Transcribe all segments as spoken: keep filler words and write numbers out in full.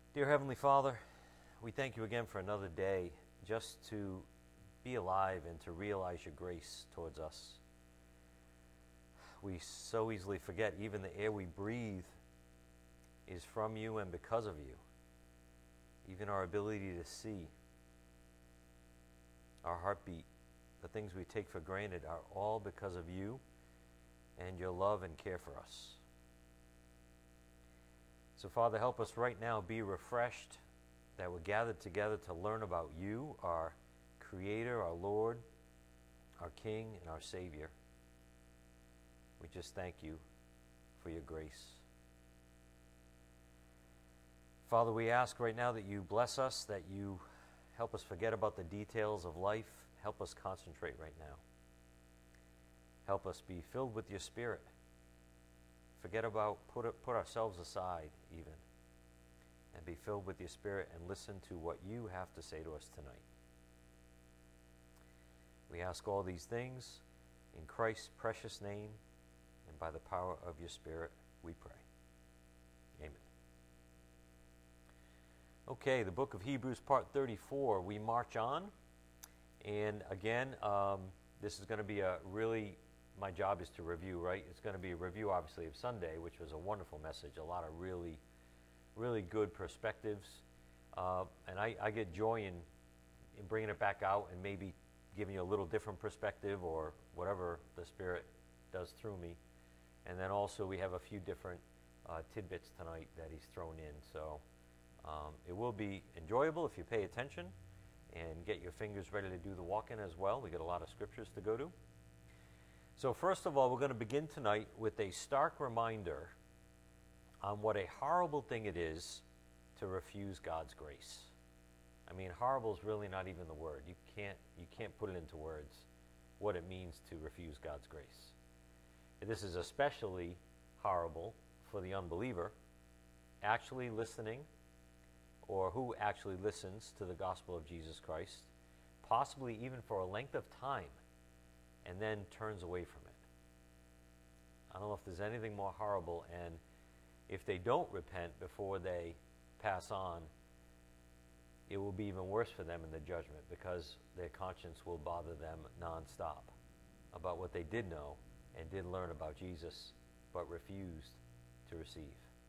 Dear Heavenly Father, we thank you again for another day just to be alive and to realize your grace towards us. We so easily forget even the air we breathe is from you and because of you. Even our ability to see, our heartbeat, the things we take for granted are all because of you and your love and care for us. So, Father, help us right now be refreshed, that we're gathered together to learn about you, our Creator, our Lord, our King, and our Savior. We just thank you for your grace. Father, we ask right now that you bless us, that you help us forget about the details of life. Help us concentrate right now. Help us be filled with your Spirit. Forget about, put it, put ourselves aside even, and be filled with your Spirit and listen to what you have to say to us tonight. We ask all these things in Christ's precious name, and by the power of your Spirit, we pray. Amen. Okay, the book of Hebrews, part thirty-four, we march on. And again, um, this is going to be a really, my job is to review, right? It's going to be a review, obviously, of Sunday, which was a wonderful message, a lot of really, really good perspectives. Uh, and I, I get joy in, in bringing it back out and maybe giving you a little different perspective or whatever the Spirit does through me. And then also we have a few different uh, tidbits tonight that he's thrown in. So um, it will be enjoyable if you pay attention and get your fingers ready to do the walk-in as well. We got a lot of scriptures to go to. So first of all, we're going to begin tonight with a stark reminder on what a horrible thing it is to refuse God's grace. I mean, horrible is really not even the word. You can't, you can't put it into words what it means to refuse God's grace. This is especially horrible for the unbeliever actually listening, or who actually listens to the gospel of Jesus Christ, possibly even for a length of time, and then turns away from it. I don't know if there's anything more horrible, and if they don't repent before they pass on, it will be even worse for them in the judgment, because their conscience will bother them nonstop about what they did know and did learn about Jesus, but refused to receive.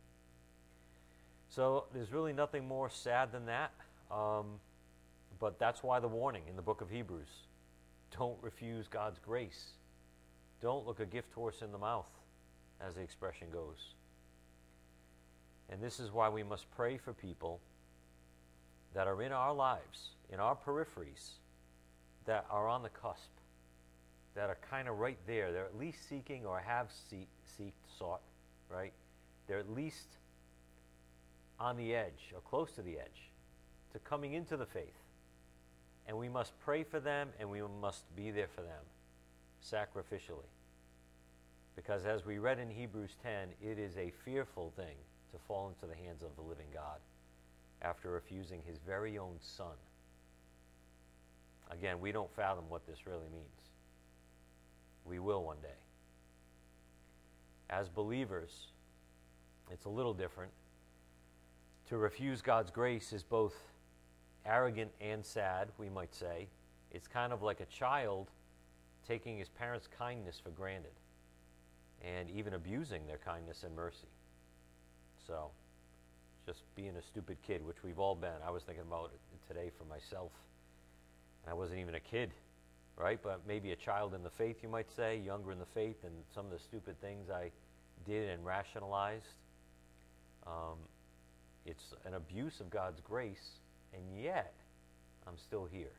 So there's really nothing more sad than that, um, but that's why the warning in the book of Hebrews. Don't refuse God's grace. Don't look a gift horse in the mouth, as the expression goes. And this is why we must pray for people that are in our lives, in our peripheries, that are on the cusp, that are kind of right there. They're at least seeking or have seek, seeked, sought, right? They're at least on the edge or close to the edge to coming into the faith. And we must pray for them, and we must be there for them sacrificially. Because as we read in Hebrews ten, it is a fearful thing to fall into the hands of the living God after refusing his very own Son. Again, we don't fathom what this really means. We will one day. As believers, it's a little different. To refuse God's grace is both arrogant and sad, we might say. It's kind of like a child taking his parents' kindness for granted and even abusing their kindness and mercy. So, just being a stupid kid, which we've all been. I was thinking about it today for myself. I wasn't even a kid, right? But maybe a child in the faith, you might say, younger in the faith, and some of the stupid things I did and rationalized. Um, it's an abuse of God's grace, and yet I'm still here.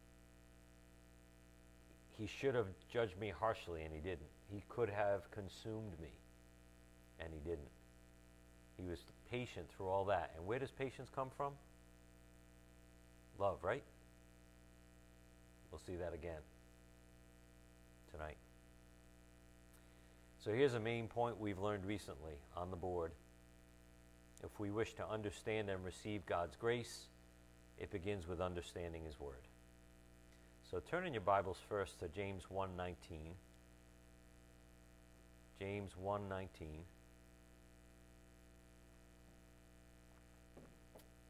He should have judged me harshly, and he didn't. He could have consumed me, and he didn't. He was patient through all that. And where does patience come from? Love, right? We'll see that again tonight. So here's a main point we've learned recently on the board. If we wish to understand and receive God's grace, it begins with understanding his word. So turn in your Bibles first to James one nineteen. James one nineteen.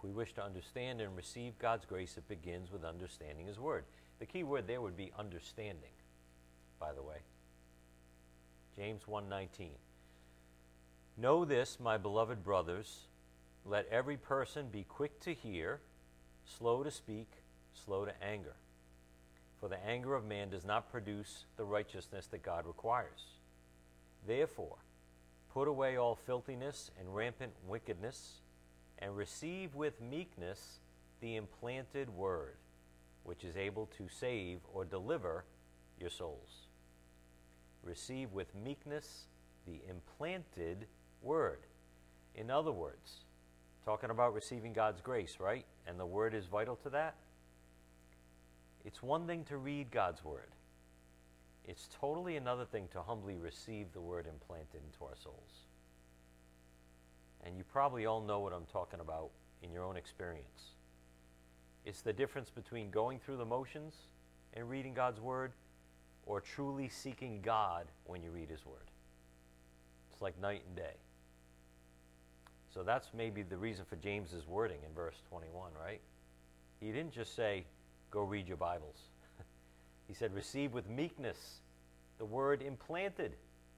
If we wish to understand and receive God's grace, it begins with understanding His Word. The key word there would be understanding, by the way. James one nineteen. Know this, my beloved brothers, let every person be quick to hear, slow to speak, slow to anger. For the anger of man does not produce the righteousness that God requires. Therefore, put away all filthiness and rampant wickedness, and receive with meekness the implanted word, which is able to save or deliver your souls. Receive with meekness the implanted word. In other words, talking about receiving God's grace, right? And the word is vital to that. It's one thing to read God's word. It's totally another thing to humbly receive the word implanted into our souls. And you probably all know what I'm talking about in your own experience. It's the difference between going through the motions and reading God's word, or truly seeking God when you read His word. It's like night and day. So that's maybe the reason for James's wording in verse twenty-one, right? He didn't just say, go read your Bibles. He said, receive with meekness the word implanted.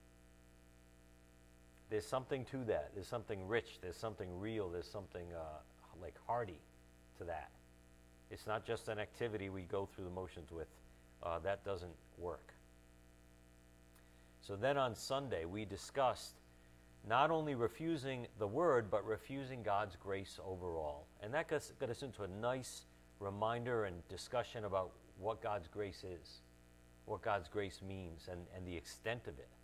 There's something to that. There's something rich. There's something real. There's something uh, like hearty to that. It's not just an activity we go through the motions with. Uh, that doesn't work. So then on Sunday, we discussed not only refusing the word, but refusing God's grace overall. And that got, got us into a nice reminder and discussion about what God's grace is, what God's grace means, and, and the extent of it.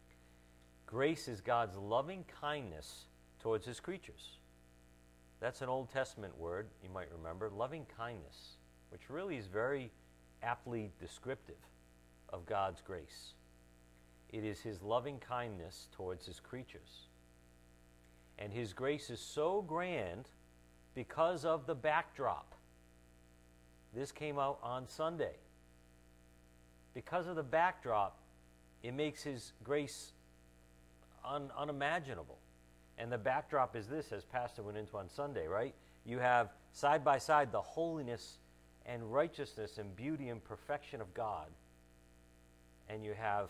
Grace is God's loving kindness towards His creatures. That's an Old Testament word, you might remember, loving kindness, which really is very aptly descriptive of God's grace. It is His loving kindness towards His creatures. And His grace is so grand because of the backdrop. This came out on Sunday. Because of the backdrop, it makes His grace un- unimaginable. And the backdrop is this, as Pastor went into on Sunday, right? You have side by side the holiness and righteousness and beauty and perfection of God. And you have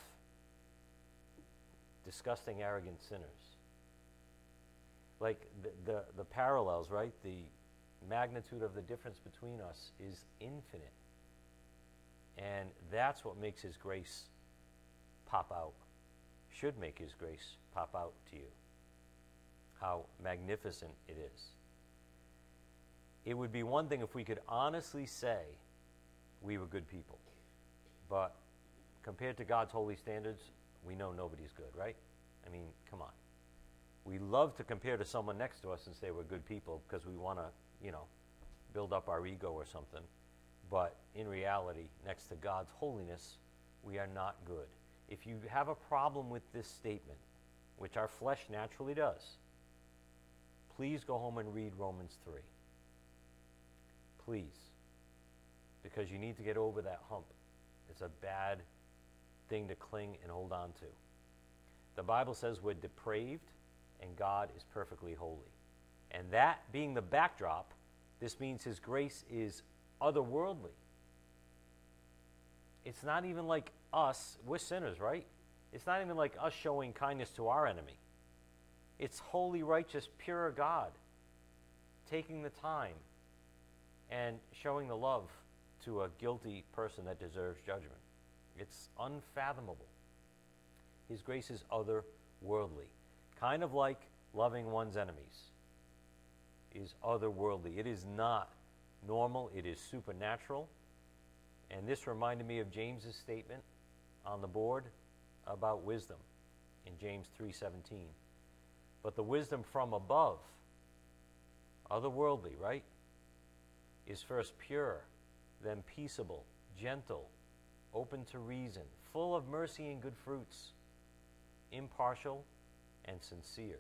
disgusting, arrogant sinners. Like the, the, the parallels, right? The magnitude of the difference between us is infinite. And that's what makes His grace pop out. Should make His grace pop out to you. How magnificent it is. It would be one thing if we could honestly say we were good people. But compared to God's holy standards, we know nobody's good, right? I mean, come on. We love to compare to someone next to us and say we're good people because we want to, you know, build up our ego or something. But in reality, next to God's holiness, we are not good. If you have a problem with this statement, which our flesh naturally does, please go home and read Romans three. Please. Because you need to get over that hump. It's a bad thing to cling and hold on to. The Bible says we're depraved and God is perfectly holy. And that being the backdrop, this means His grace is otherworldly. It's not even like us, we're sinners, right? It's not even like us showing kindness to our enemy. It's holy, righteous, pure God taking the time and showing the love to a guilty person that deserves judgment. It's unfathomable. His grace is otherworldly. Kind of like loving one's enemies is otherworldly. It is not normal. It is supernatural. And this reminded me of James's statement on the board about wisdom in James three seventeen. But the wisdom from above, otherworldly, right, is first pure, then peaceable, gentle, open to reason, full of mercy and good fruits, impartial and sincere.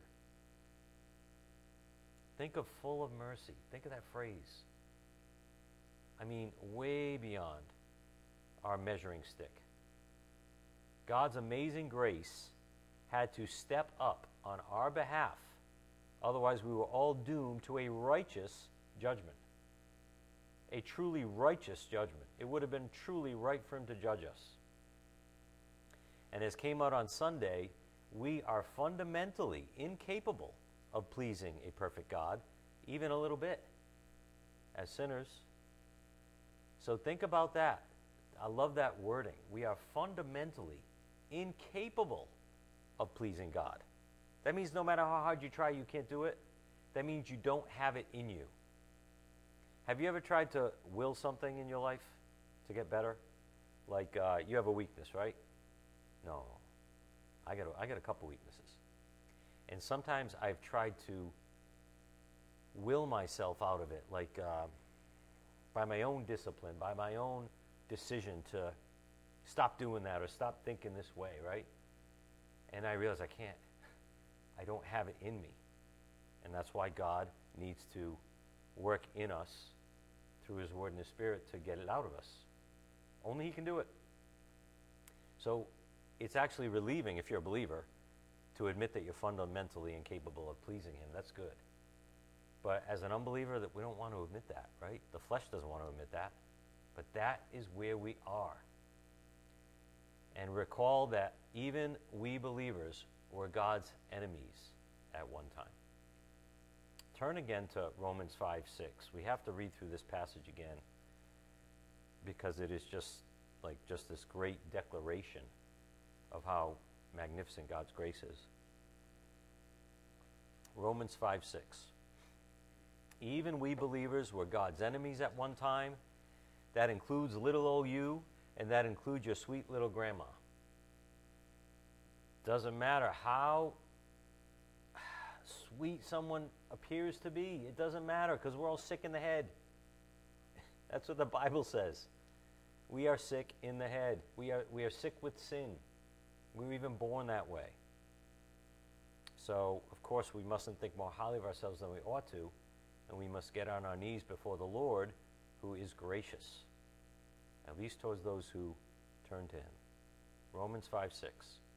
Think of full of mercy. Think of that phrase. I mean, way beyond our measuring stick. God's amazing grace had to step up on our behalf. Otherwise, we were all doomed to a righteous judgment, a truly righteous judgment. It would have been truly right for him to judge us. And as came out on Sunday, we are fundamentally incapable of pleasing a perfect God, even a little bit, as sinners. So think about that. I love that wording. We are fundamentally incapable of pleasing God. That means no matter how hard you try, you can't do it. That means you don't have it in you. Have you ever tried to will something in your life to get better? Like uh, you have a weakness, right? No. I got a, I got a couple weaknesses. And sometimes I've tried to will myself out of it, like uh, by my own discipline, by my own decision to stop doing that or stop thinking this way, right? And I realize I can't. I don't have it in me. And that's why God needs to work in us through his word and his spirit to get it out of us. Only he can do it. So it's actually relieving, if you're a believer, to admit that you're fundamentally incapable of pleasing him. That's good. But as an unbeliever, that we don't want to admit that, right? The flesh doesn't want to admit that. But that is where we are. And recall that even we believers were God's enemies at one time. Turn again to Romans five six. We have to read through this passage again because it is just like just this great declaration of how magnificent God's grace is. Romans five six. Even we believers were God's enemies at one time. That includes little old you, and that includes your sweet little grandma. Doesn't matter how sweet someone appears to be. It doesn't matter because we're all sick in the head. That's what the Bible says. We are sick in the head. We are, we are sick with sin. We were even born that way. So, of course, we mustn't think more highly of ourselves than we ought to, and we must get on our knees before the Lord, who is gracious, at least towards those who turn to him. Romans five six.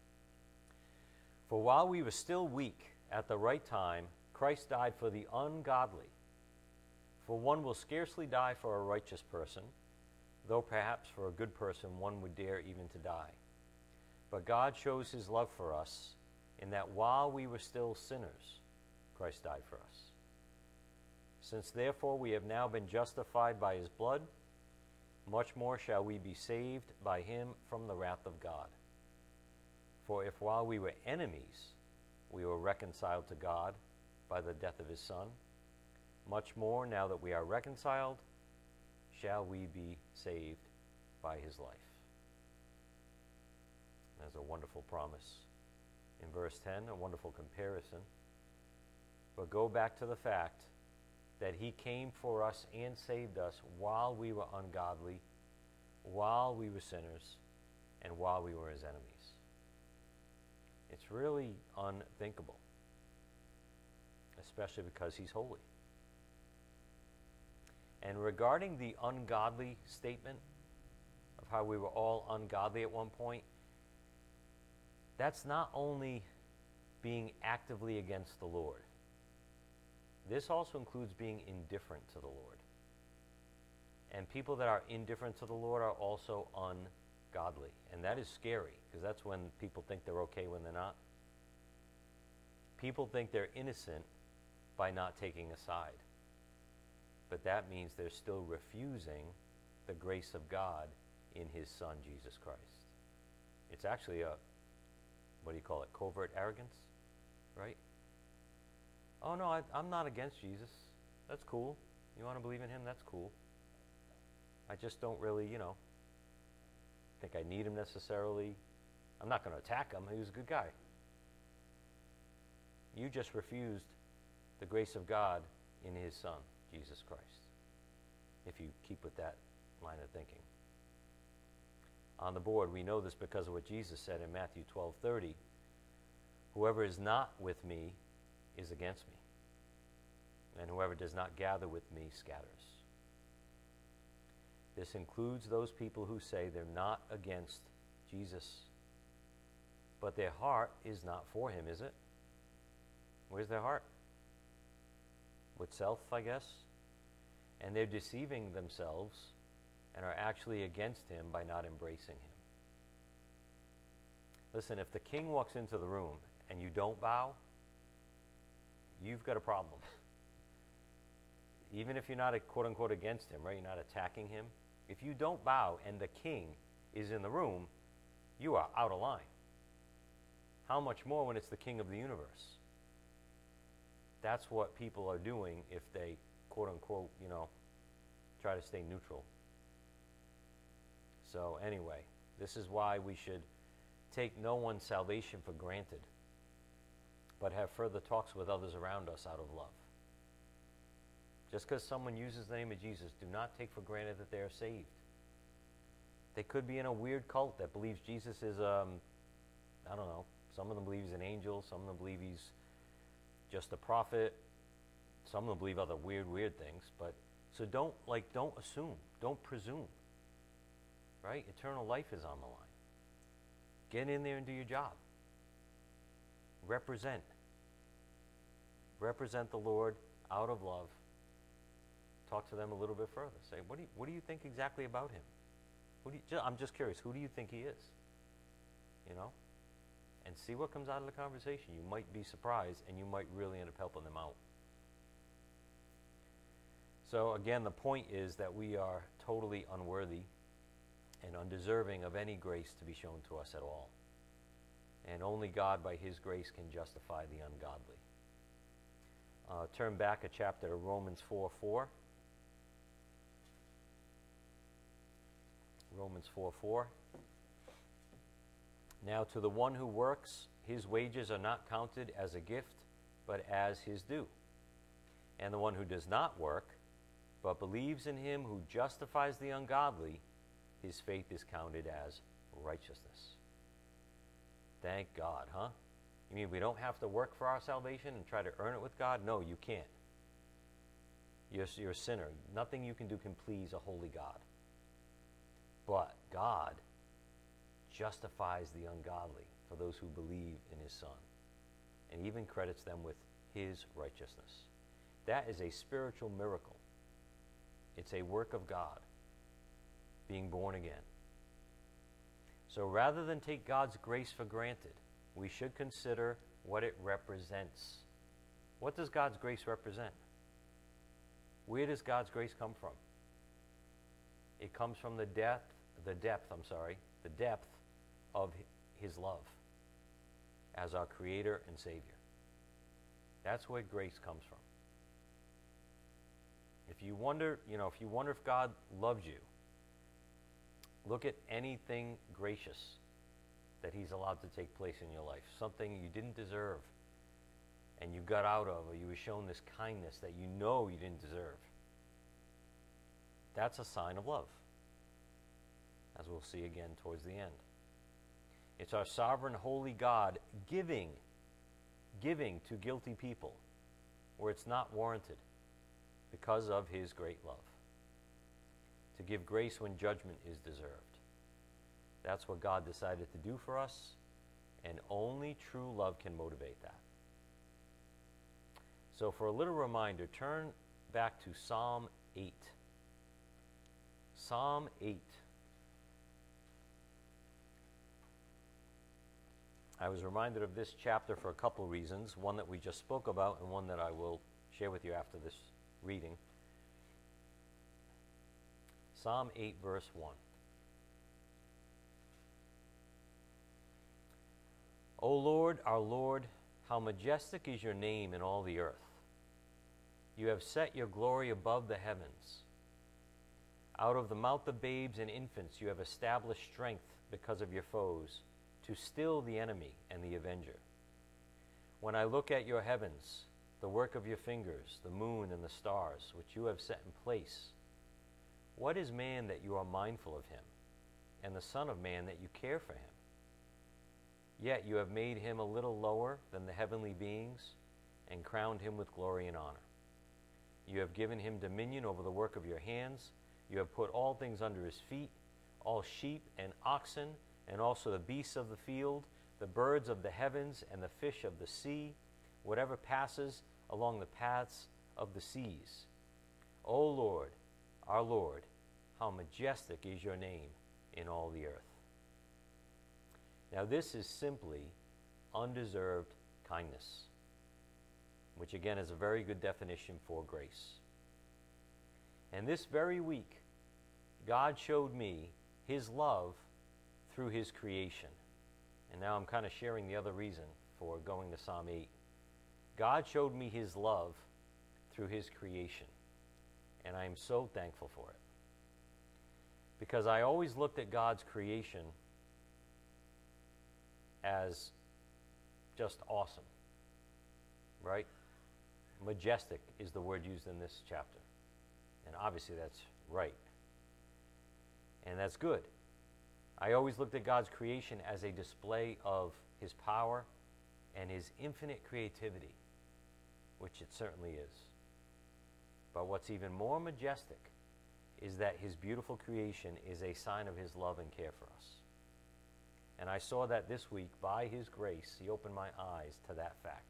For while we were still weak, at the right time, Christ died for the ungodly. For one will scarcely die for a righteous person, though perhaps for a good person one would dare even to die. But God shows his love for us in that while we were still sinners, Christ died for us. Since therefore we have now been justified by his blood, much more shall we be saved by him from the wrath of God. For if while we were enemies, we were reconciled to God by the death of his Son, much more now that we are reconciled, shall we be saved by his life. That's a wonderful promise. In verse ten, a wonderful comparison. But go back to the fact that he came for us and saved us while we were ungodly, while we were sinners, and while we were his enemies. It's really unthinkable, especially because he's holy. And regarding the ungodly statement of how we were all ungodly at one point, that's not only being actively against the Lord. This also includes being indifferent to the Lord. And people that are indifferent to the Lord are also ungodly. And that is scary, because that's when people think they're okay when they're not. People think they're innocent by not taking a side. But that means they're still refusing the grace of God in his Son, Jesus Christ. It's actually a, what do you call it, covert arrogance, right? Oh, no, I, I'm not against Jesus. That's cool. You want to believe in him? That's cool. I just don't really, you know, think I need him necessarily. I'm not going to attack him. He was a good guy. You just refused the grace of God in his Son, Jesus Christ, if you keep with that line of thinking. On the board, we know this because of what Jesus said in Matthew twelve thirty. Whoever is not with me is against me, and whoever does not gather with me scatters. This includes those people who say they're not against Jesus, but their heart is not for him, is it? Where's their heart? With self, I guess? And they're deceiving themselves and are actually against him by not embracing him. Listen, if the king walks into the room and you don't bow, you've got a problem. Even if you're not, a, quote unquote, against him, right? You're not attacking him. If you don't bow and the king is in the room, you are out of line. How much more when it's the king of the universe? That's what people are doing if they, quote unquote, you know, try to stay neutral. So anyway, this is why we should take no one's salvation for granted, but have further talks with others around us out of love. Just because someone uses the name of Jesus, do not take for granted that they are saved. They could be in a weird cult that believes Jesus is, um, I don't know, some of them believe he's an angel, some of them believe he's just a prophet, some of them believe other weird, weird things, but, so don't, like, don't assume, don't presume, right? Eternal life is on the line. Get in there and do your job. Represent. Represent the Lord out of love. Talk to them a little bit further. Say, what do you, what do you think exactly about him? Who do you, I'm just curious, who do you think he is? You know? And see what comes out of the conversation. You might be surprised, and you might really end up helping them out. So again, the point is that we are totally unworthy and undeserving of any grace to be shown to us at all. And only God, by his grace, can justify the ungodly. Uh, turn back a chapter to Romans four four. Romans four four. Now to the one who works, his wages are not counted as a gift, but as his due. And the one who does not work, but believes in him who justifies the ungodly, his faith is counted as righteousness. Thank God, huh? You mean we don't have to work for our salvation and try to earn it with God? No, you can't. You're, you're a sinner. Nothing you can do can please a holy God. But God justifies the ungodly for those who believe in his Son, and even credits them with his righteousness. That is a spiritual miracle. It's a work of God, being born again. So rather than take God's grace for granted, we should consider what it represents. What does God's grace represent? Where does God's grace come from? It comes from the depth, the depth, I'm sorry, the depth of his love as our Creator and Savior. That's where grace comes from. If you wonder, you know, if you wonder if God loves you, look at anything gracious that he's allowed to take place in your life, something you didn't deserve and you got out of, or you were shown this kindness that you know you didn't deserve. That's a sign of love, as we'll see again towards the end. It's our sovereign, holy God giving, giving to guilty people where it's not warranted because of his great love. To give grace when judgment is deserved. That's what God decided to do for us, and only true love can motivate that. So for a little reminder, turn back to Psalm eight. Psalm eight. I was reminded of this chapter for a couple reasons, one that we just spoke about and one that I will share with you after this reading. Psalm eight, verse one. O Lord, our Lord, how majestic is your name in all the earth. You have set your glory above the heavens. Out of the mouth of babes and infants you have established strength because of your foes, to still the enemy and the avenger. When I look at your heavens, the work of your fingers, the moon and the stars, which you have set in place, what is man that you are mindful of him, and the Son of Man that you care for him? Yet you have made him a little lower than the heavenly beings, and crowned him with glory and honor. You have given him dominion over the work of your hands. You have put all things under his feet, all sheep and oxen, and also the beasts of the field, the birds of the heavens, and the fish of the sea, whatever passes along the paths of the seas. O Lord, our Lord, how majestic is your name in all the earth. Now this is simply undeserved kindness, which again is a very good definition for grace. And this very week, God showed me his love through his creation. And now I'm kind of sharing the other reason for going to Psalm eight. God showed me his love through his creation. And I am so thankful for it. Because I always looked at God's creation as just awesome. Right? Majestic is the word used in this chapter. And obviously that's right. And that's good. I always looked at God's creation as a display of his power and his infinite creativity, which it certainly is. But what's even more majestic is that his beautiful creation is a sign of his love and care for us. And I saw that this week. By his grace, he opened my eyes to that fact.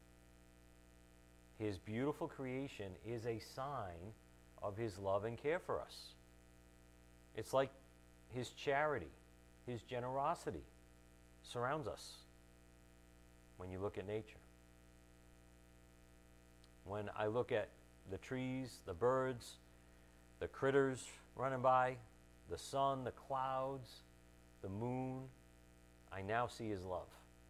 His beautiful creation is a sign of his love and care for us. It's like his charity, his generosity surrounds us when you look at nature. When I look at the trees, the birds, the critters running by, the sun, the clouds, the moon, I now see his love.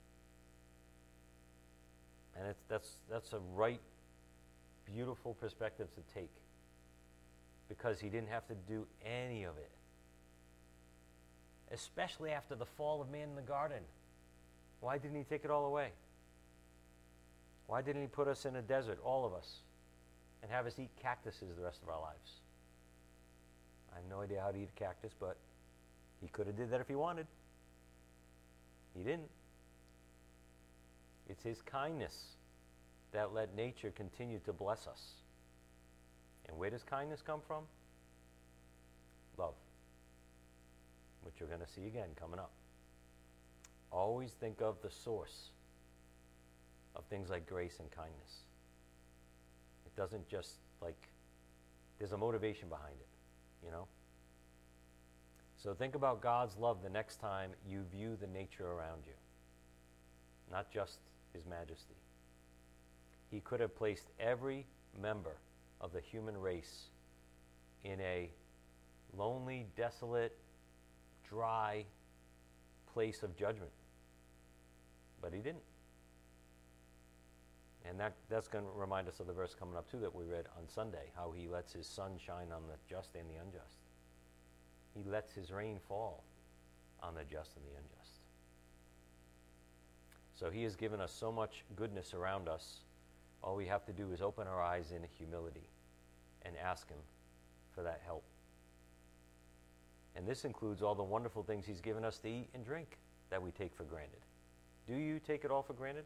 And it's, that's, that's a right, beautiful perspective to take, because he didn't have to do any of it. Especially after the fall of man in the garden. Why didn't he take it all away? Why didn't he put us in a desert, all of us, and have us eat cactuses the rest of our lives? I have no idea how to eat a cactus, but he could have did that if he wanted. He didn't. It's his kindness that let nature continue to bless us. And where does kindness come from? Love, which we're going to see again coming up. Always think of the source of things like grace and kindness. It doesn't just, like, there's a motivation behind it, you know? So think about God's love the next time you view the nature around you, not just his majesty. He could have placed every member of the human race in a lonely, desolate, dry place of judgment. But he didn't. And that, that's going to remind us of the verse coming up too that we read on Sunday, how he lets his sun shine on the just and the unjust. He lets his rain fall on the just and the unjust. So he has given us so much goodness around us. All we have to do is open our eyes in humility and ask him for that help. And this includes all the wonderful things he's given us to eat and drink that we take for granted. Do you take it all for granted?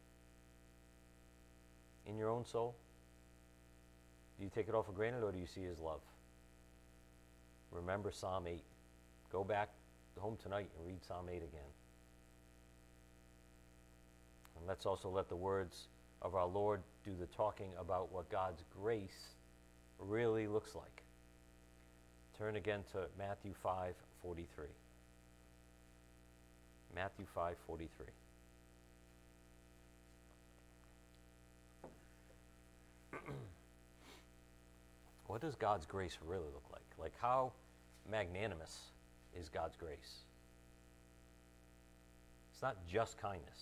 In your own soul? Do you take it all for granted, or do you see his love? Remember Psalm eight. Go back home tonight and read Psalm eight again. And let's also let the words of our Lord do the talking about what God's grace really looks like. Turn again to Matthew five forty-three. Matthew five forty-three. What does God's grace really look like? Like, how magnanimous is God's grace? It's not just kindness.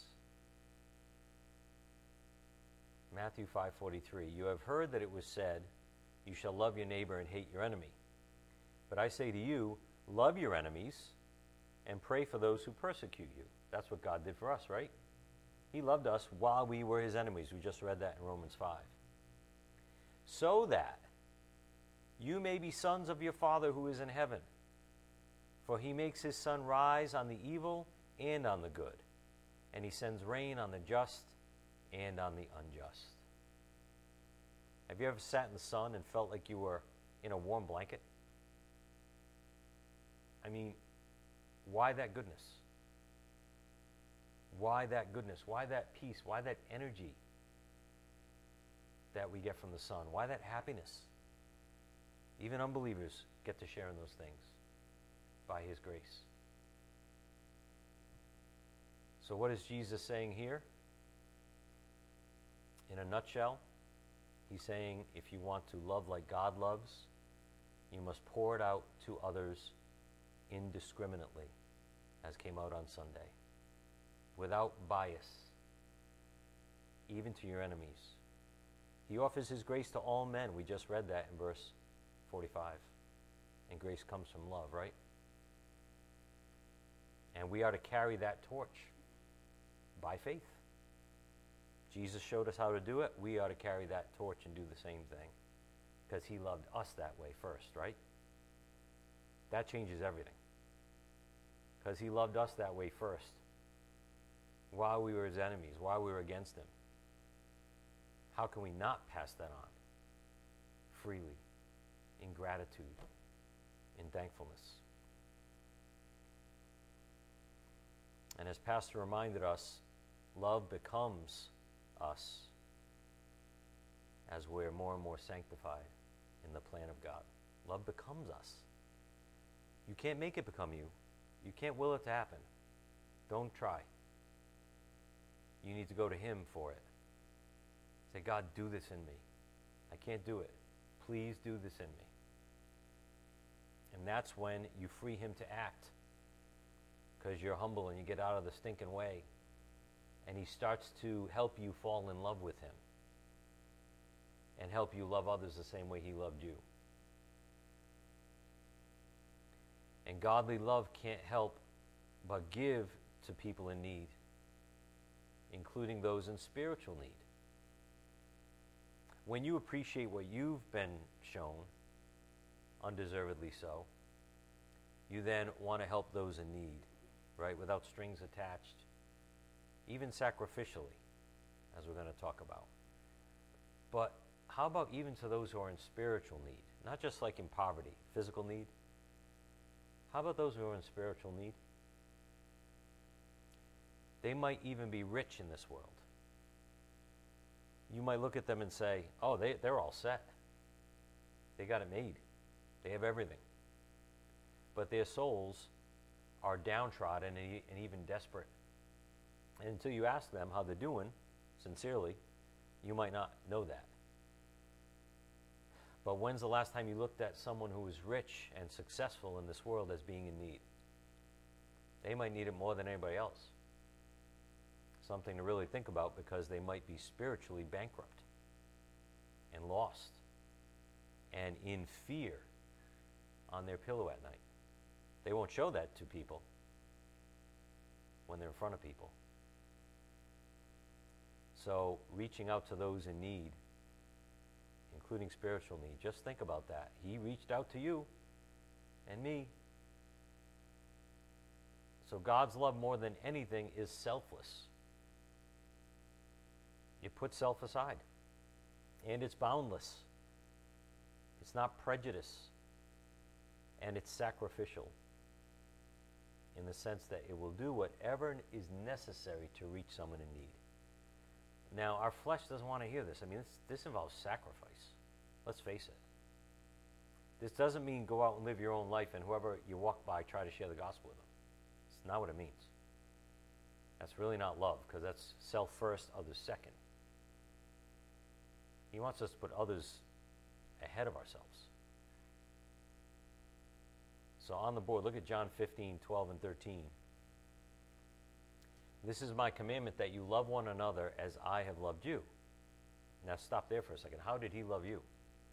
Matthew five forty-three. You have heard that it was said, you shall love your neighbor and hate your enemy. But I say to you, love your enemies and pray for those who persecute you. That's what God did for us, right? He loved us while we were his enemies. We just read that in Romans five. So that you may be sons of your Father who is in heaven. For he makes his sun rise on the evil and on the good, and he sends rain on the just and on the unjust. Have you ever sat in the sun and felt like you were in a warm blanket? I mean, why that goodness? Why that goodness? Why that peace? Why that energy that we get from the sun? Why that happiness? Even unbelievers get to share in those things by his grace. So what is Jesus saying here? In a nutshell, he's saying if you want to love like God loves, you must pour it out to others indiscriminately, as came out on Sunday, without bias, even to your enemies. He offers his grace to all men. We just read that in verse forty-five. And grace comes from love, right? And we are to carry that torch by faith. Jesus showed us how to do it. We are to carry that torch and do the same thing because he loved us that way first, right? That changes everything because he loved us that way first while we were his enemies, while we were against him. How can we not pass that on freely, in gratitude, in thankfulness? And as Pastor reminded us, love becomes us as we're more and more sanctified in the plan of God. Love becomes us. You can't make it become you. You can't will it to happen. Don't try. You need to go to him for it. Say, God, do this in me. I can't do it. Please do this in me. And that's when you free him to act, because you're humble and you get out of the stinking way. And he starts to help you fall in love with him and help you love others the same way he loved you. And godly love can't help but give to people in need, including those in spiritual need. When you appreciate what you've been shown, undeservedly so, you then want to help those in need, right, without strings attached, even sacrificially, as we're going to talk about. But how about even to those who are in spiritual need? Not just like in poverty, physical need. How about those who are in spiritual need? They might even be rich in this world. You might look at them and say, oh, they, they're all set. They got it made. They have everything. But their souls are downtrodden and, and even desperate. And until you ask them how they're doing, sincerely, you might not know that. But when's the last time you looked at someone who is rich and successful in this world as being in need? They might need it more than anybody else. Something to really think about, because they might be spiritually bankrupt and lost and in fear on their pillow at night. They won't show that to people when they're in front of people. So reaching out to those in need, including spiritual need, just think about that. He reached out to you and me. So God's love more than anything is selfless. You put self aside. And it's boundless. It's not prejudice. And it's sacrificial, in the sense that it will do whatever is necessary to reach someone in need. Now, our flesh doesn't want to hear this. I mean, this, this involves sacrifice. Let's face it. This doesn't mean go out and live your own life and whoever you walk by, try to share the gospel with them. It's not what it means. That's really not love, because that's self first, others second. He wants us to put others ahead of ourselves. So on the board, look at John fifteen, twelve, and thirteen. This is my commandment, that you love one another as I have loved you. Now stop there for a second. How did he love you?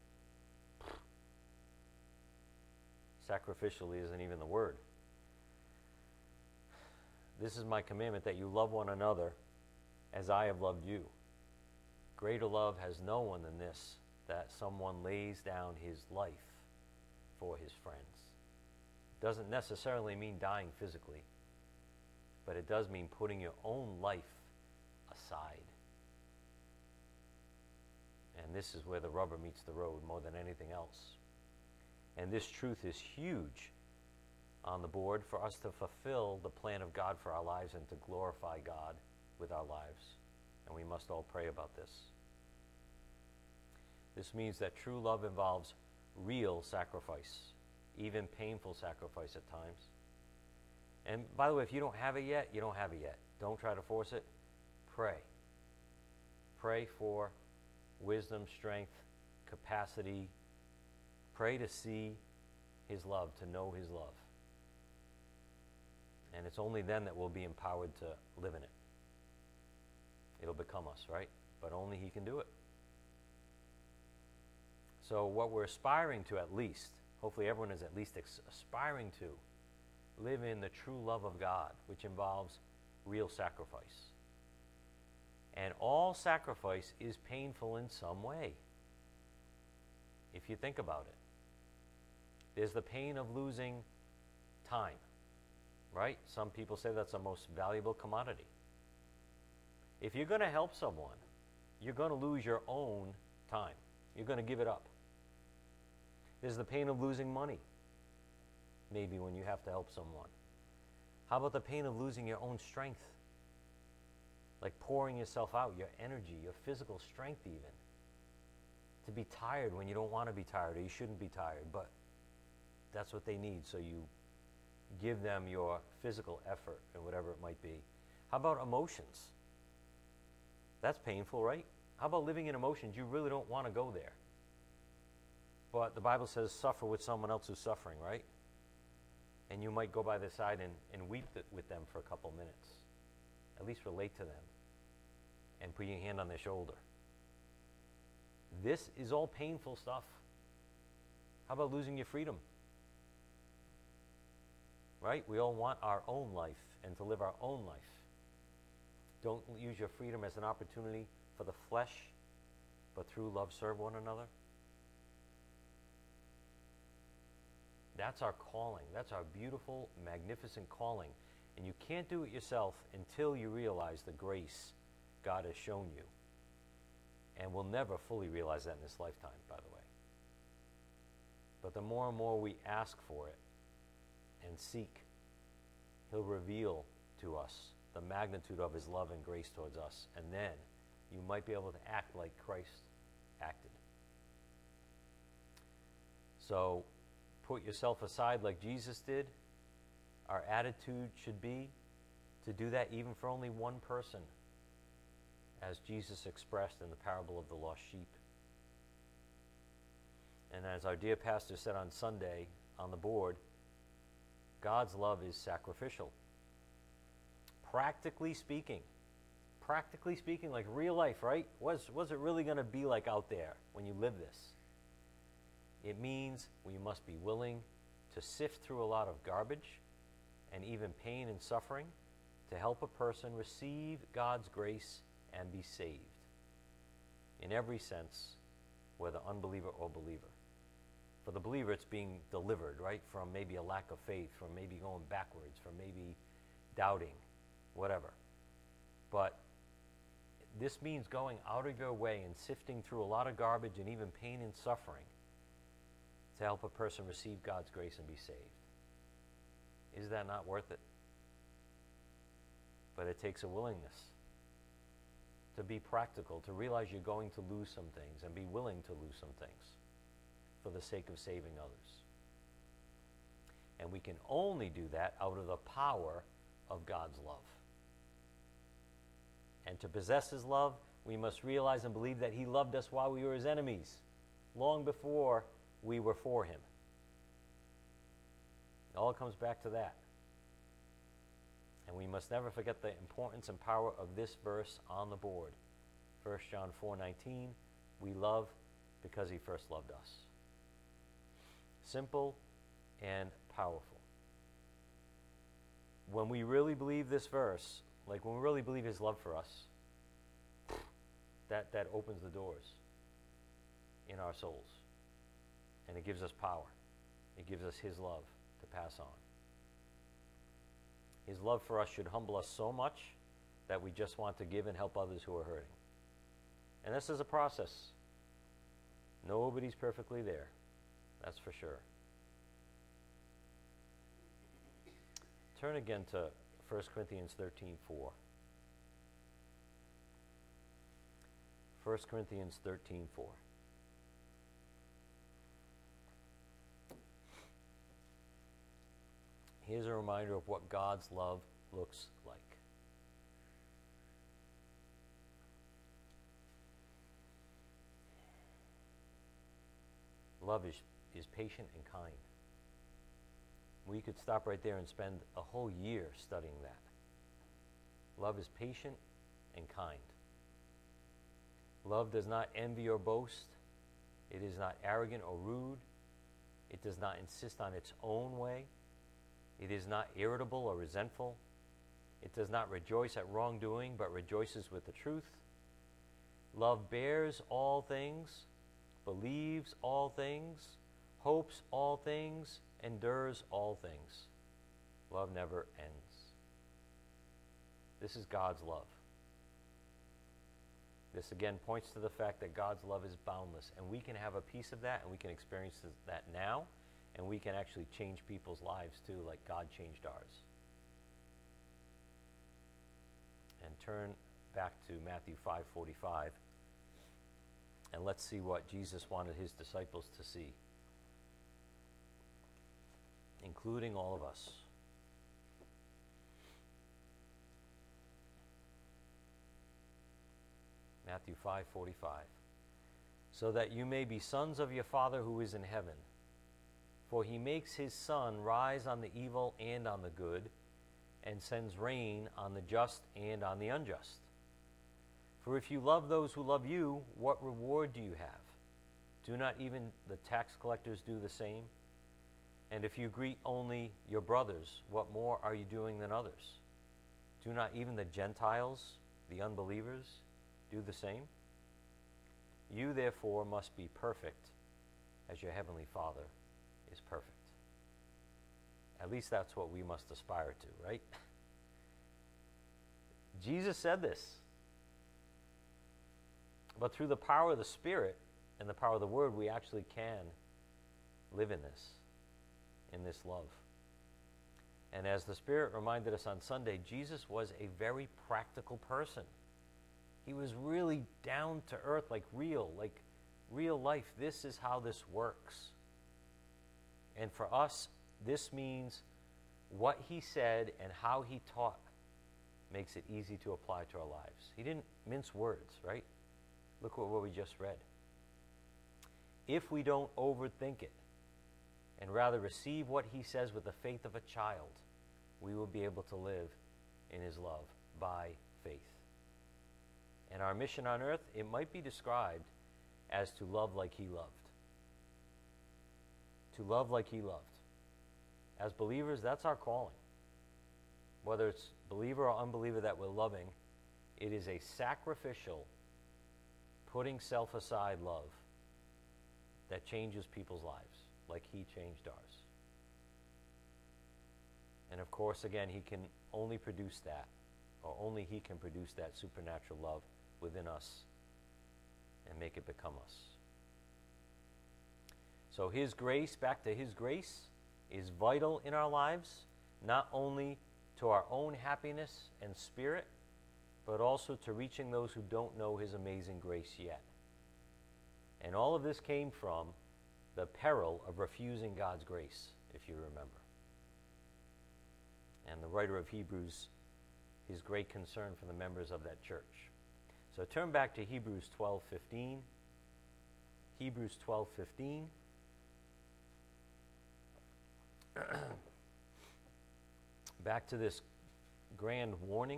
Sacrificially isn't even the word. This is my commandment, that you love one another as I have loved you. Greater love has no one than this, that someone lays down his life for his friends. Doesn't necessarily mean dying physically, but it does mean putting your own life aside. And this is where the rubber meets the road more than anything else. And this truth is huge on the board for us to fulfill the plan of God for our lives and to glorify God with our lives. And we must all pray about this. This means that true love involves real sacrifice, even painful sacrifice at times. And by the way, if you don't have it yet, you don't have it yet. Don't try to force it. Pray. Pray for wisdom, strength, capacity. Pray to see His love, to know His love. And it's only then that we'll be empowered to live in it. It'll become us, right? But only He can do it. So what we're aspiring to, at least, hopefully everyone is at least ex- aspiring to, live in the true love of God, which involves real sacrifice. And all sacrifice is painful in some way, if you think about it. There's the pain of losing time, right? Some people say that's the most valuable commodity. If you're going to help someone, you're going to lose your own time. You're going to give it up. There's the pain of losing money, maybe when you have to help someone. How about the pain of losing your own strength? Like pouring yourself out, your energy, your physical strength even. To be tired when you don't want to be tired, or you shouldn't be tired, but that's what they need, so you give them your physical effort or whatever it might be. How about emotions? That's painful, right? How about living in emotions? You really don't want to go there. But the Bible says suffer with someone else who's suffering, right? And you might go by their side and, and weep th- with them for a couple minutes. At least relate to them. And put your hand on their shoulder. This is all painful stuff. How about losing your freedom? Right? We all want our own life and to live our own life. Don't use your freedom as an opportunity for the flesh, but through love serve one another. That's our calling. That's our beautiful, magnificent calling. And you can't do it yourself until you realize the grace God has shown you. And we'll never fully realize that in this lifetime, by the way. But the more and more we ask for it and seek, He'll reveal to us the magnitude of His love and grace towards us. And then you might be able to act like Christ acted. So put yourself aside like Jesus did. Our attitude should be to do that even for only one person, as Jesus expressed in the parable of the lost sheep. And as our dear pastor said on Sunday on the board, God's love is sacrificial. Practically speaking, practically speaking, like real life, right? What's, what's it really going to be like out there when you live this? It means we must be willing to sift through a lot of garbage and even pain and suffering to help a person receive God's grace and be saved. In every sense, whether unbeliever or believer. For the believer, it's being delivered, right, from maybe a lack of faith, from maybe going backwards, from maybe doubting, whatever. But this means going out of your way and sifting through a lot of garbage and even pain and suffering to help a person receive God's grace and be saved. Is that not worth it? But it takes a willingness to be practical, to realize you're going to lose some things and be willing to lose some things for the sake of saving others. And we can only do that out of the power of God's love. And to possess His love, we must realize and believe that He loved us while we were His enemies, long before we were for Him. It all comes back to that. And we must never forget the importance and power of this verse on the board. First John four nineteen, we love because He first loved us. Simple and powerful. When we really believe this verse, like when we really believe His love for us, that, that opens the doors in our souls. And it gives us power. It gives us His love to pass on. His love for us should humble us so much that we just want to give and help others who are hurting. And this is a process. Nobody's perfectly there. That's for sure. Turn again to First Corinthians thirteen four. First Corinthians thirteen four. Here's a reminder of what God's love looks like. Love is, is patient and kind. We could stop right there and spend a whole year studying that. Love is patient and kind. Love does not envy or boast. It is not arrogant or rude. It does not insist on its own way. It is not irritable or resentful. It does not rejoice at wrongdoing, but rejoices with the truth. Love bears all things, believes all things, hopes all things, endures all things. Love never ends. This is God's love. This again points to the fact that God's love is boundless, and we can have a piece of that, and we can experience that now, and we can actually change people's lives too, like God changed ours. And turn back to Matthew five forty-five, and let's see what Jesus wanted his disciples to see, including all of us. Matthew five forty-five. So that you may be sons of your Father who is in heaven. For he makes his sun rise on the evil and on the good, and sends rain on the just and on the unjust. For if you love those who love you, what reward do you have? Do not even the tax collectors do the same? And if you greet only your brothers, what more are you doing than others? Do not even the Gentiles, the unbelievers, do the same? You therefore must be perfect as your heavenly Father is perfect. At least that's what we must aspire to, right? Jesus said this. But through the power of the Spirit and the power of the Word, we actually can live in this, in this love. And as the Spirit reminded us on Sunday, Jesus was a very practical person. He was really down to earth, like real, like real life. This is how this works. And for us, this means what he said and how he taught makes it easy to apply to our lives. He didn't mince words, right? Look at what we just read. If we don't overthink it and rather receive what he says with the faith of a child, we will be able to live in his love by faith. And our mission on earth, it might be described as to love like he loved. To love like he loved. As believers, that's our calling. Whether it's believer or unbeliever that we're loving, it is a sacrificial, putting self aside love that changes people's lives like he changed ours. And of course, again, he can only produce that, or only he can produce that supernatural love within us and make it become us. So his grace, back to his grace, is vital in our lives, not only to our own happiness and spirit, but also to reaching those who don't know his amazing grace yet. And all of this came from the peril of refusing God's grace, if you remember. And the writer of Hebrews, his great concern for the members of that church. So turn back to Hebrews twelve fifteen. Hebrews twelve fifteen. Back to this grand warning.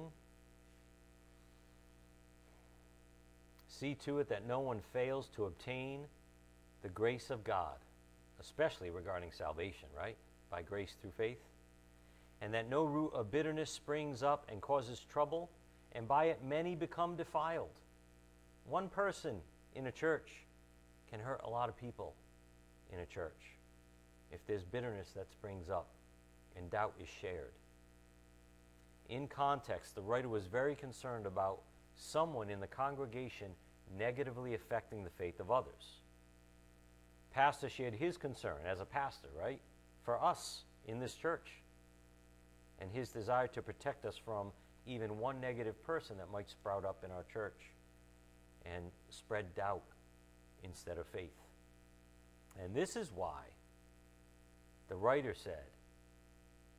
See to it that no one fails to obtain the grace of God, especially regarding salvation, right? By grace through faith. And that no root of bitterness springs up and causes trouble, and by it many become defiled. One person in a church can hurt a lot of people in a church if there's bitterness that springs up and doubt is shared. In context, the writer was very concerned about someone in the congregation negatively affecting the faith of others. Pastor shared his concern as a pastor, right? For us in this church. And his desire to protect us from even one negative person that might sprout up in our church and spread doubt instead of faith. And this is why the writer said,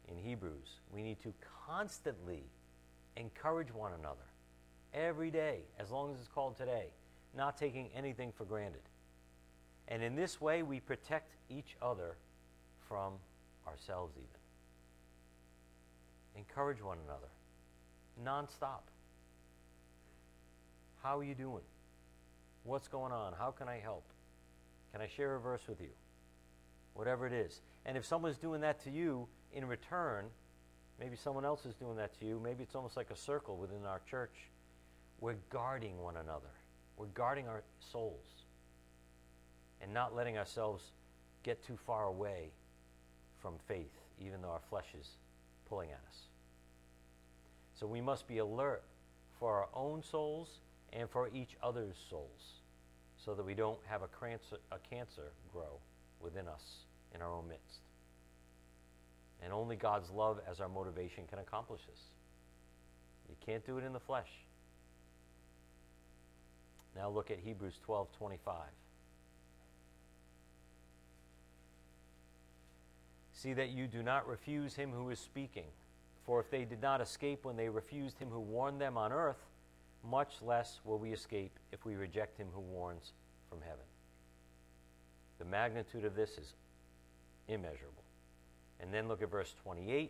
in Hebrews, we need to constantly encourage one another every day, as long as it's called today, not taking anything for granted. And in this way, we protect each other from ourselves even. Encourage one another, nonstop. How are you doing? What's going on? How can I help? Can I share a verse with you? Whatever it is. And if someone's doing that to you in return, maybe someone else is doing that to you, maybe it's almost like a circle within our church. We're guarding one another. We're guarding our souls and not letting ourselves get too far away from faith, even though our flesh is pulling at us. So we must be alert for our own souls and for each other's souls, so that we don't have a cancer, a cancer grow within us in our own midst. And only God's love as our motivation can accomplish this. You can't do it in the flesh. Now look at Hebrews twelve twenty-five. See that you do not refuse him who is speaking. For if they did not escape when they refused him who warned them on earth, much less will we escape if we reject him who warns from heaven. The magnitude of this is immeasurable. And then look at verse twenty-eight.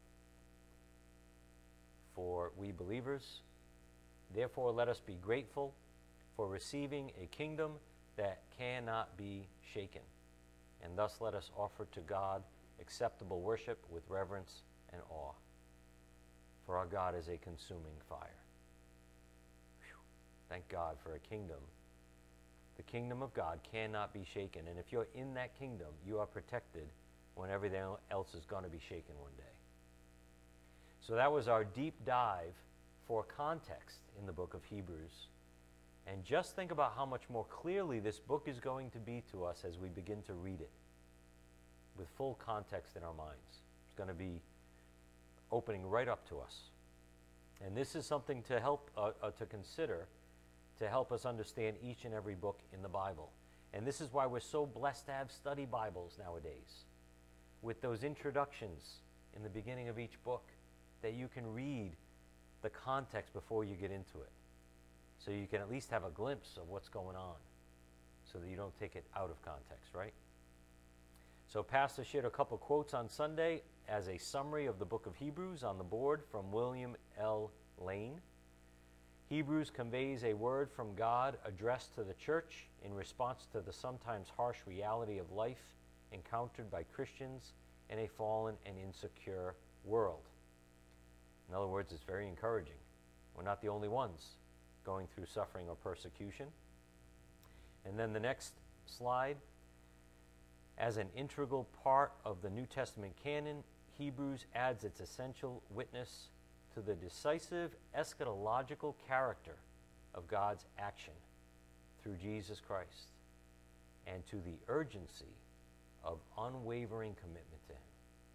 For we believers, therefore let us be grateful for receiving a kingdom that cannot be shaken. And thus let us offer to God acceptable worship with reverence and awe. For our God is a consuming fire. Whew. Thank God for a kingdom. The kingdom of God cannot be shaken. And if you're in that kingdom, you are protected when everything else is going to be shaken one day. So that was our deep dive for context in the book of Hebrews. And just think about how much more clearly this book is going to be to us as we begin to read it with full context in our minds. It's going to be opening right up to us. And this is something to help uh, uh, to consider to help us understand each and every book in the Bible. And this is why we're so blessed to have study Bibles nowadays, with those introductions in the beginning of each book that you can read the context before you get into it. So you can at least have a glimpse of what's going on so that you don't take it out of context, right? So Pastor shared a couple quotes on Sunday as a summary of the book of Hebrews on the board from William L. Lane. Hebrews conveys a word from God addressed to the church in response to the sometimes harsh reality of life encountered by Christians in a fallen and insecure world. In other words, it's very encouraging. We're not the only ones going through suffering or persecution. And then the next slide. As an integral part of the New Testament canon, Hebrews adds its essential witness to the decisive eschatological character of God's action through Jesus Christ and to the urgency of unwavering commitment to him.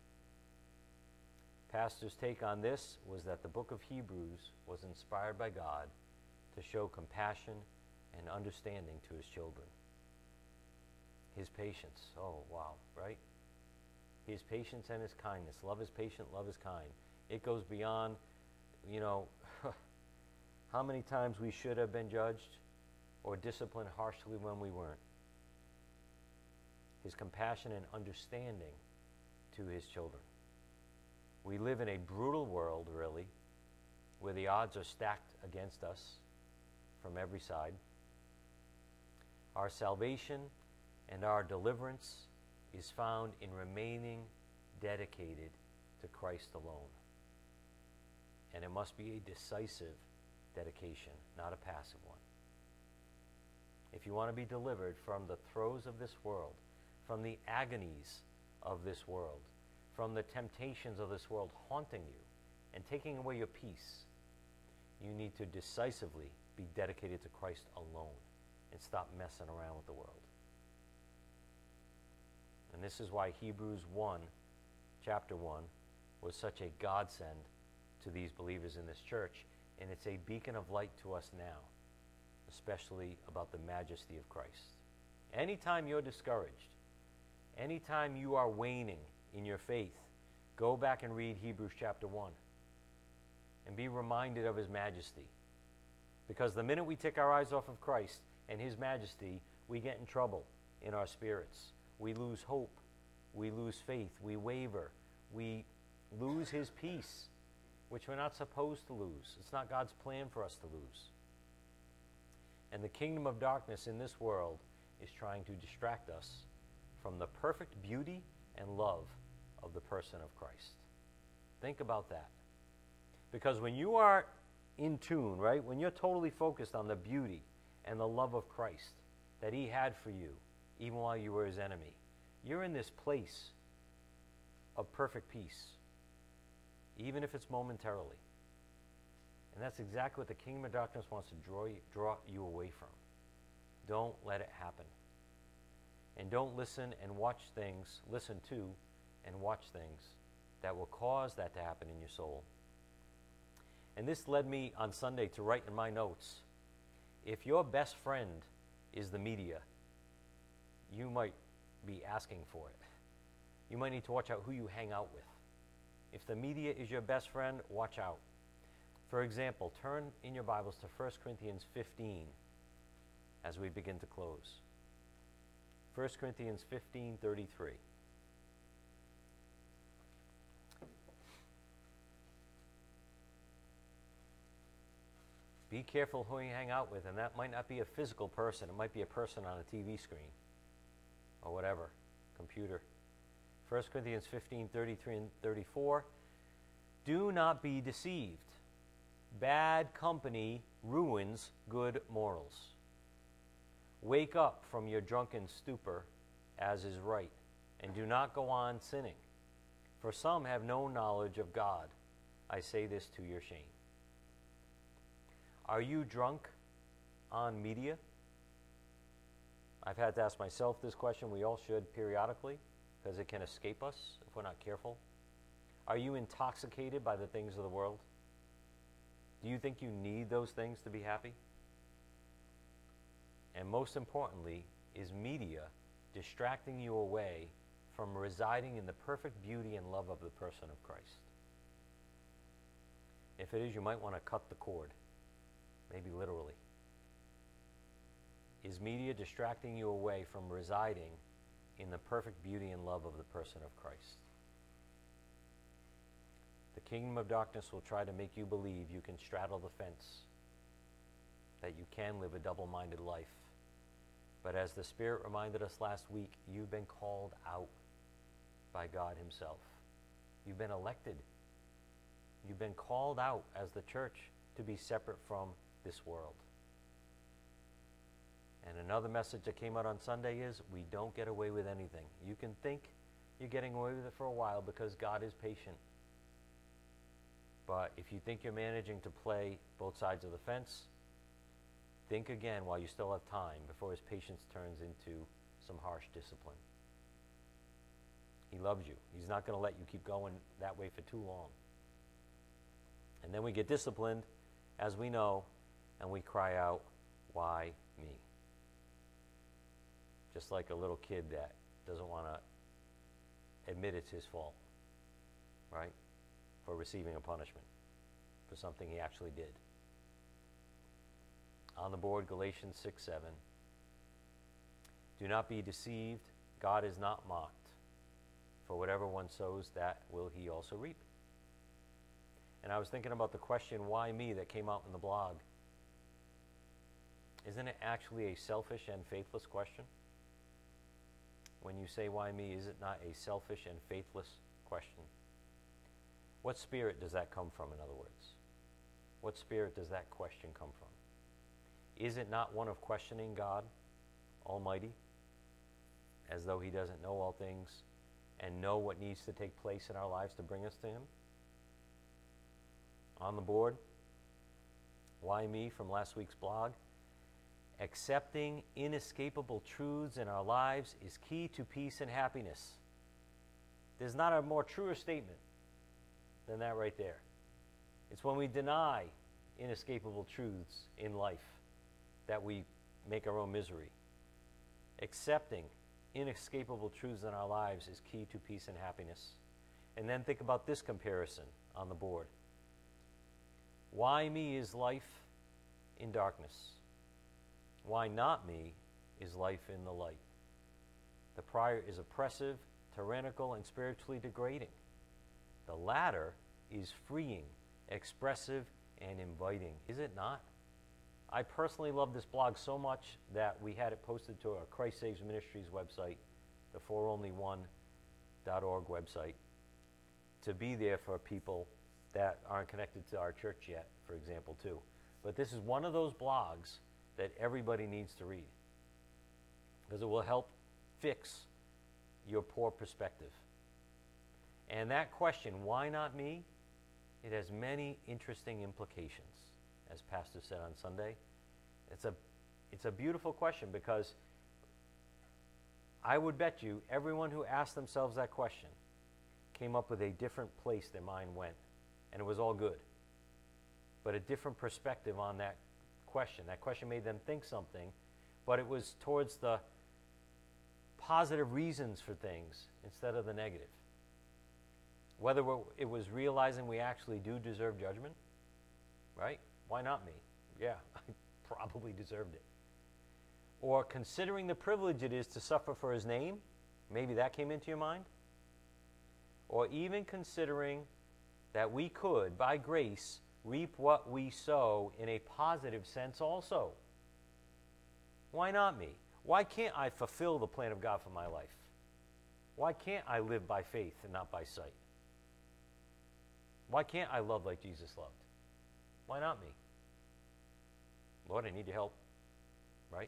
Pastor's take on this was that the book of Hebrews was inspired by God to show compassion and understanding to his children. His patience, oh wow, right? His patience and his kindness. Love is patient, love is kind. It goes beyond, you know, how many times we should have been judged or disciplined harshly when we weren't. His compassion and understanding to his children. We live in a brutal world, really, where the odds are stacked against us from every side. Our salvation and our deliverance is found in remaining dedicated to Christ alone. And it must be a decisive dedication, not a passive one. If you want to be delivered from the throes of this world, from the agonies of this world, from the temptations of this world haunting you and taking away your peace, you need to decisively be dedicated to Christ alone and stop messing around with the world. And this is why Hebrews one, chapter one, was such a godsend to these believers in this church, and it's a beacon of light to us now, especially about the majesty of Christ. Anytime you're discouraged, anytime you are waning in your faith, Go back and read Hebrews chapter one and be reminded of his majesty. Because the minute we take our eyes off of Christ and his majesty, we get in trouble in our spirits. We lose hope. We lose faith. We waver. We lose his peace, which we're not supposed to lose. It's not God's plan for us to lose. And the kingdom of darkness in this world is trying to distract us from the perfect beauty and love of the person of Christ. Think about that. Because when you are in tune, right, when you're totally focused on the beauty and the love of Christ that he had for you, even while you were his enemy, you're in this place of perfect peace, even if it's momentarily. And that's exactly what the kingdom of darkness wants to draw you, draw you away from. Don't let it happen. And don't listen and watch things, listen to and watch things that will cause that to happen in your soul. And this led me on Sunday to write in my notes, if your best friend is the media, you might be asking for it. You might need to watch out who you hang out with. If the media is your best friend, watch out. For example, turn in your Bibles to First Corinthians fifteen as we begin to close. First Corinthians fifteen thirty-three. Be careful who you hang out with, and that might not be a physical person. It might be a person on a T V screen or whatever, computer. First Corinthians fifteen thirty-three and thirty-four. Do not be deceived. Bad company ruins good morals. Wake up from your drunken stupor, as is right, and do not go on sinning. For some have no knowledge of God. I say this to your shame. Are you drunk on media? I've had to ask myself this question. We all should periodically, because it can escape us if we're not careful. Are you intoxicated by the things of the world? Do you think you need those things to be happy? And most importantly, is media distracting you away from residing in the perfect beauty and love of the person of Christ? If it is, you might want to cut the cord, maybe literally. Is media distracting you away from residing in the perfect beauty and love of the person of Christ? The kingdom of darkness will try to make you believe you can straddle the fence, that you can live a double-minded life. But as the Spirit reminded us last week, you've been called out by God himself. You've been elected. You've been called out as the church to be separate from this world. And another message that came out on Sunday is, we don't get away with anything. You can think you're getting away with it for a while because God is patient. But if you think you're managing to play both sides of the fence, think again while you still have time before his patience turns into some harsh discipline. He loves you. He's not going to let you keep going that way for too long. And then we get disciplined, as we know, and we cry out, why me? Just like a little kid that doesn't want to admit it's his fault, right? For receiving a punishment for something he actually did. On the board, Galatians six seven. Do not be deceived. God is not mocked. For whatever one sows, that will he also reap. And I was thinking about the question, why me, that came out in the blog. Isn't it actually a selfish and faithless question? When you say, why me, is it not a selfish and faithless question? What spirit does that come from, in other words? What spirit does that question come from? Is it not one of questioning God Almighty, as though he doesn't know all things and know what needs to take place in our lives to bring us to him? On the board, why me, from last week's blog. Accepting inescapable truths in our lives is key to peace and happiness. There's not a more truer statement than that right there. It's when we deny inescapable truths in life that we make our own misery. Accepting inescapable truths in our lives is key to peace and happiness. And then think about this comparison on the board. Why me is life in darkness. Why not me is life in the light. The prior is oppressive, tyrannical, and spiritually degrading. The latter is freeing, expressive, and inviting. Is it not? I personally love this blog so much that we had it posted to our Christ Saves Ministries website, the for only one dot org website, to be there for people that aren't connected to our church yet, for example, too. But this is one of those blogs that everybody needs to read, because it will help fix your poor perspective. And that question, why not me? It has many interesting implications, as Pastor said on Sunday. It's a, it's a beautiful question, because I would bet you everyone who asked themselves that question came up with a different place their mind went, and it was all good. But a different perspective on that question. That question made them think something, but it was towards the positive reasons for things instead of the negative. Whether it was realizing we actually do deserve judgment, right? Why not me? Yeah, I probably deserved it. Or considering the privilege it is to suffer for his name, maybe that came into your mind. Or even considering that we could, by grace, reap what we sow in a positive sense also. Why not me? Why can't I fulfill the plan of God for my life? Why can't I live by faith and not by sight? Why can't I love like Jesus loved? Why not me? Lord, I need your help, right?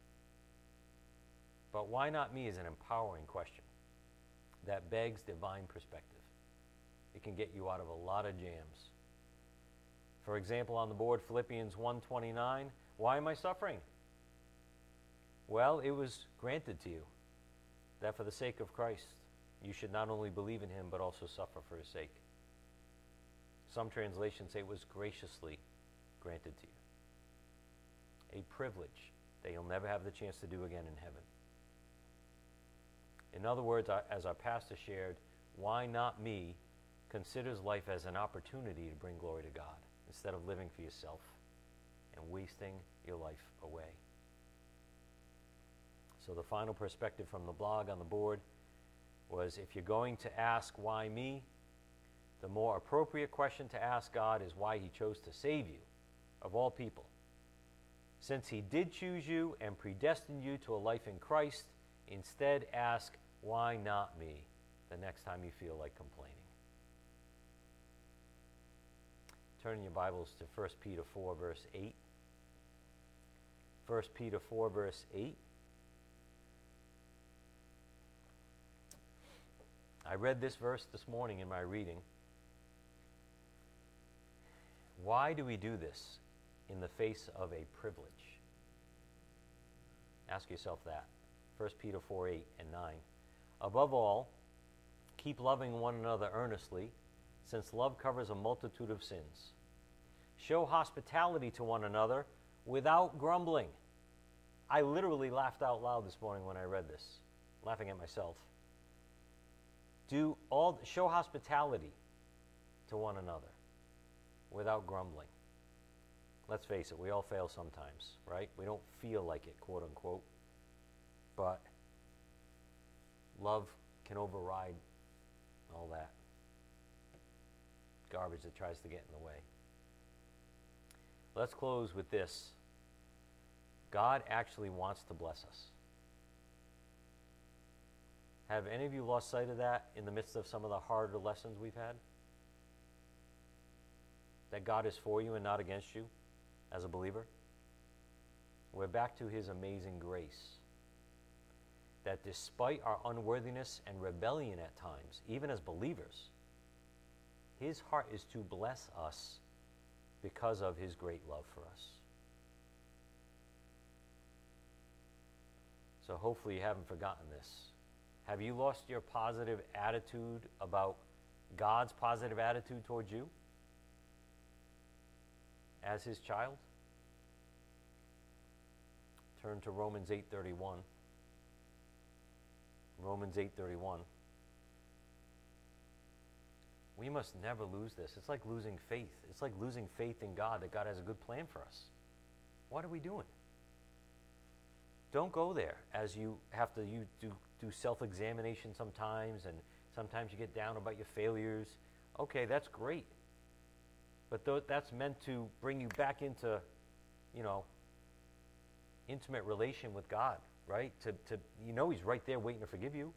But why not me is an empowering question that begs divine perspective. It can get you out of a lot of jams. For example, on the board, Philippians one twenty-nine, why am I suffering? Well, it was granted to you that for the sake of Christ, you should not only believe in him, but also suffer for his sake. Some translations say it was graciously granted to you. A privilege that you'll never have the chance to do again in heaven. In other words, as our pastor shared, why not me considers life as an opportunity to bring glory to God instead of living for yourself and wasting your life away. So the final perspective from the blog on the board was, if you're going to ask why me, the more appropriate question to ask God is why he chose to save you, of all people. Since he did choose you and predestined you to a life in Christ, instead ask, why not me, the next time you feel like complaining. Turn your Bibles to First Peter four, verse eight. First Peter four, verse eight. I read this verse this morning in my reading. Why do we do this in the face of a privilege? Ask yourself that. First Peter four, eight and nine. Above all, keep loving one another earnestly, since love covers a multitude of sins. Show hospitality to one another without grumbling. I literally laughed out loud this morning when I read this, laughing at myself. Do all show hospitality to one another without grumbling. Let's face it, we all fail sometimes, right? We don't feel like it, quote unquote. But love can override all that garbage that tries to get in the way. Let's close with this. God actually wants to bless us. Have any of you lost sight of that in the midst of some of the harder lessons we've had? That God is for you and not against you as a believer? We're back to his amazing grace. That despite our unworthiness and rebellion at times, even as believers, his heart is to bless us because of his great love for us. So hopefully you haven't forgotten this. Have you lost your positive attitude about God's positive attitude towards you as his child? Turn to Romans eight thirty-one. Romans eight thirty-one. We must never lose this. It's like losing faith. It's like losing faith in God, that God has a good plan for us. What are we doing? Don't go there as you have to you do, do self-examination sometimes, and sometimes you get down about your failures. Okay, that's great. But th- that's meant to bring you back into, you know, intimate relation with God, right? To, to you know He's right there waiting to forgive you.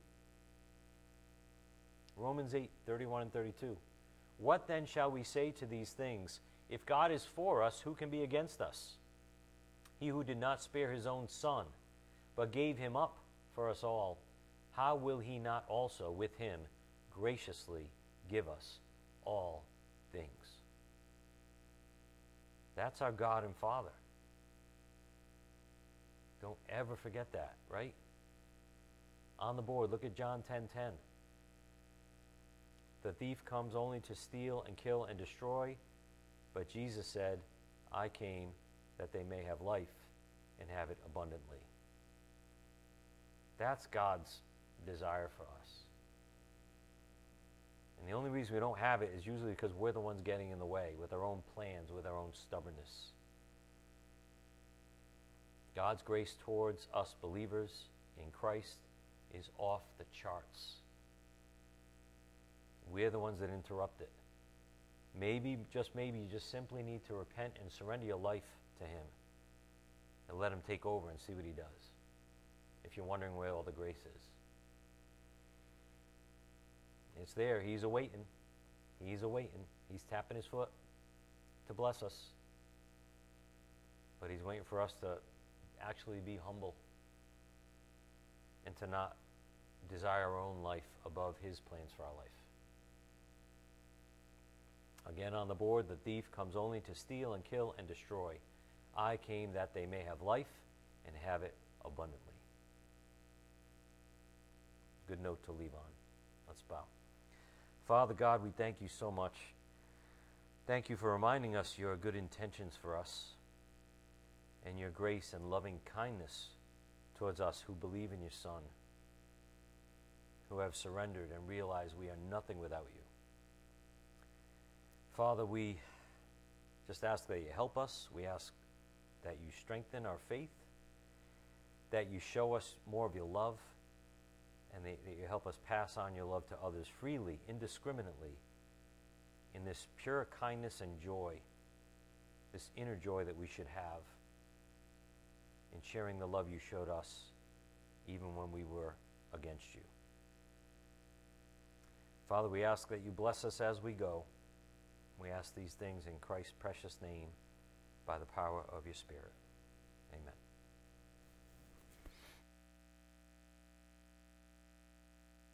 Romans eight, thirty-one and thirty-two. What then shall we say to these things? If God is for us, who can be against us? He who did not spare his own Son, but gave him up for us all, how will he not also with him graciously give us all things? That's our God and Father. Don't ever forget that, right? On the board, look at John ten ten. The thief comes only to steal and kill and destroy, but Jesus said, I came that they may have life and have it abundantly. That's God's desire for us. And the only reason we don't have it is usually because we're the ones getting in the way with our own plans, with our own stubbornness. God's grace towards us believers in Christ is off the charts. We're the ones that interrupt it. Maybe, just maybe, you just simply need to repent and surrender your life to Him and let Him take over and see what He does, if you're wondering where all the grace is. It's there. He's awaiting. He's awaiting. He's tapping His foot to bless us. But He's waiting for us to actually be humble and to not desire our own life above His plans for our life. Again on the board, the thief comes only to steal and kill and destroy. I came that they may have life and have it abundantly. Good note to leave on. Let's bow. Father God, we thank you so much. Thank you for reminding us your good intentions for us and your grace and loving kindness towards us who believe in your Son, who have surrendered and realized we are nothing without you. Father, we just ask that you help us. We ask that you strengthen our faith, that you show us more of your love, and that you help us pass on your love to others freely, indiscriminately, in this pure kindness and joy, this inner joy that we should have in sharing the love you showed us even when we were against you. Father, we ask that you bless us as we go. We ask these things in Christ's precious name by the power of your Spirit.